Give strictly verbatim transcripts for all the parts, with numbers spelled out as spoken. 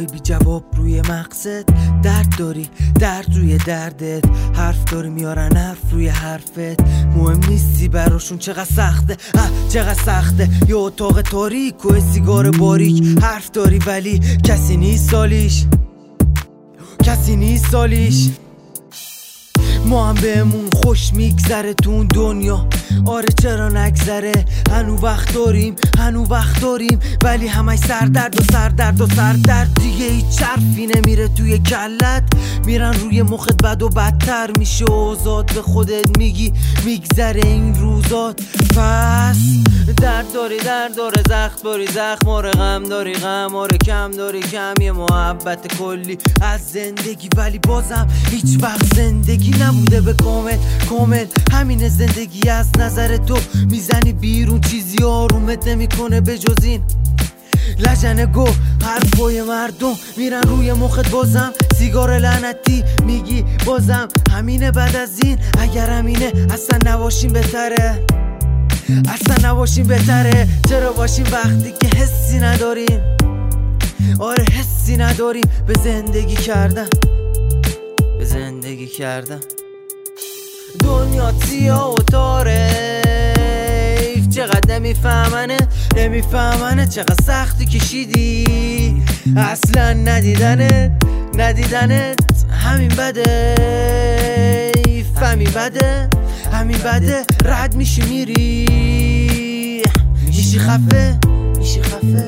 نگاه بی جواب روی مقصد، درد داری درد روی دردت، حرف داری میارن حرف روی حرفت، مهم نیستی براشون چقدر سخته، اه چقدر سخته. یه اتاق تاریک و سیگار باریک، حرف داری ولی کسی نیست سالیش، کسی نیست سالیش. ما هم بهمون خوش میگذره تو اون دنیا، آره چرا نگذره، هنو وقت داریم هنو وقت داریم، ولی همش سردرد و سردرد و سردرد دیگه هیچ حرفی نمیره توی کلت، میرن روی مخت بد و بدتر میشه اوضاع، به خودت میگی میگذره این روزات. پس درد داری درد داره، زخم داری زخم، آره غم داری غم، آره کم داری کم، یه محبت کلی از زندگی، ولی بازم هیچ وقت زندگی نبوده به کامل کامل. همین زندگی از نظر تو میزنی بیرون، چیزی آرومت نمیکنه به جز این لجنه گو حرفای مردم میرن روی مخت، بازم سیگار لعنتی میگی بازم همینه. بعد از این اگر همینه اصلا نباشیم بهتره، اصلا نباشیم بهتره. چرا باشیم وقتی که حسی نداریم، آره حسی نداریم به زندگی کردن، به زندگی کردن. دنیا سیاه و تاریک، چقدر نمیفهمنه نمیفهمنه، چقدر سختی کشیدی اصلا ندیدنت ندیدنت. همین بده فهمی بده، همین بده رد میشی میری میشی خفه میشی خفه.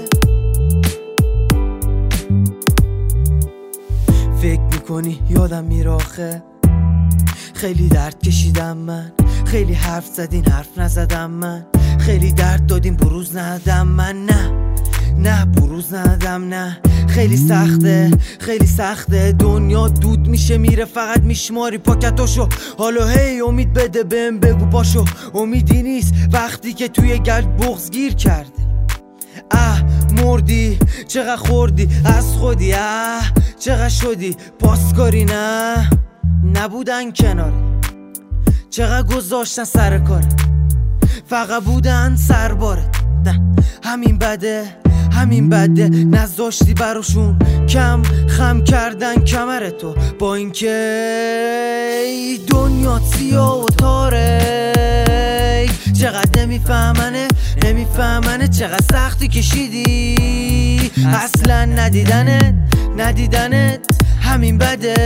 فکر میکنی یادم میراخه، خیلی درد کشیدم من، خیلی حرف زدین حرف نزدم من، خیلی درد دادیم بروز ندم من، نه نه بروز ندم نه. خیلی سخته خیلی سخته، دنیا دود میشه میره، فقط میشماری پاکتاشو. حالا هی امید بده بهم بگو پاشو، امیدی نیست وقتی که توی گرد بغض گیر کرده. اه مردی چقدر خوردی از خودی، اه چقدر شدی پاسکاری، نه نبودن کنار، چقدر گذاشتن سر کار، فقط بودن سربارت. نه همین بده همین بده، نذاشتی براشون کم خم کردن کمرتو، با اینکه دنیا سیاه و تاریک، چقدر نمیفهمنه نمیفهمنه، چقدر سختی کشیدی اصلا ندیدنت ندیدنت. همین بده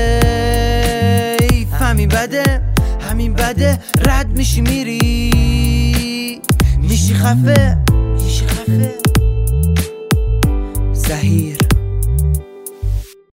همین بده همین بده، رد میشی میری میشی خفه میشی خفه. زهیر